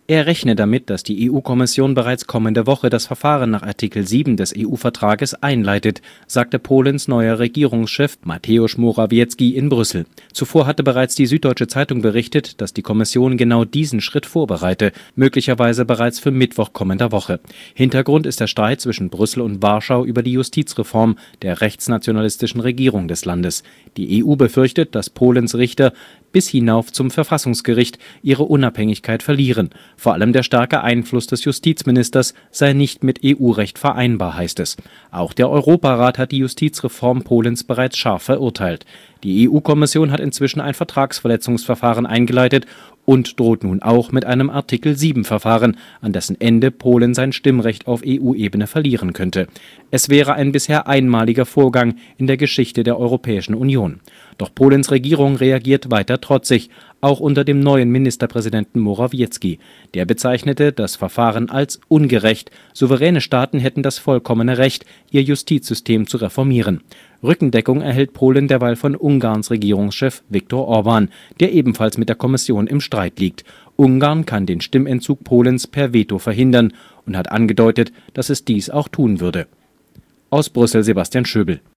Er rechne damit, dass die EU-Kommission bereits kommende Woche das Verfahren nach Artikel 7 des EU-Vertrages einleitet, sagte Polens neuer Regierungschef Mateusz Morawiecki in Brüssel. Zuvor hatte bereits die Süddeutsche Zeitung berichtet, dass die Kommission genau diesen Schritt vorbereite, möglicherweise bereits für Mittwoch kommender Woche. Hintergrund ist der Streit zwischen Brüssel und Warschau über die Justizreform der rechtsnationalistischen Regierung des Landes. Die EU befürchtet, dass Polens Richter bis hinauf zum Verfassungsgericht ihre Unabhängigkeit verlieren. Vor allem der starke Einfluss des Justizministers sei nicht mit EU-Recht vereinbar, heißt es. Auch der Europarat hat die Justizreform Polens bereits scharf verurteilt. Die EU-Kommission hat inzwischen ein Vertragsverletzungsverfahren eingeleitet und droht nun auch mit einem Artikel-7-Verfahren, an dessen Ende Polen sein Stimmrecht auf EU-Ebene verlieren könnte. Es wäre ein bisher einmaliger Vorgang in der Geschichte der Europäischen Union. Doch Polens Regierung reagiert weiter trotzig, auch unter dem neuen Ministerpräsidenten Morawiecki. Der bezeichnete das Verfahren als ungerecht. Souveräne Staaten hätten das vollkommene Recht, ihr Justizsystem zu reformieren. Rückendeckung erhält Polen derweil von Ungarns Regierungschef Viktor Orbán, der ebenfalls mit der Kommission im Streit liegt. Ungarn kann den Stimmentzug Polens per Veto verhindern und hat angedeutet, dass es dies auch tun würde. Aus Brüssel Sebastian Schöbel.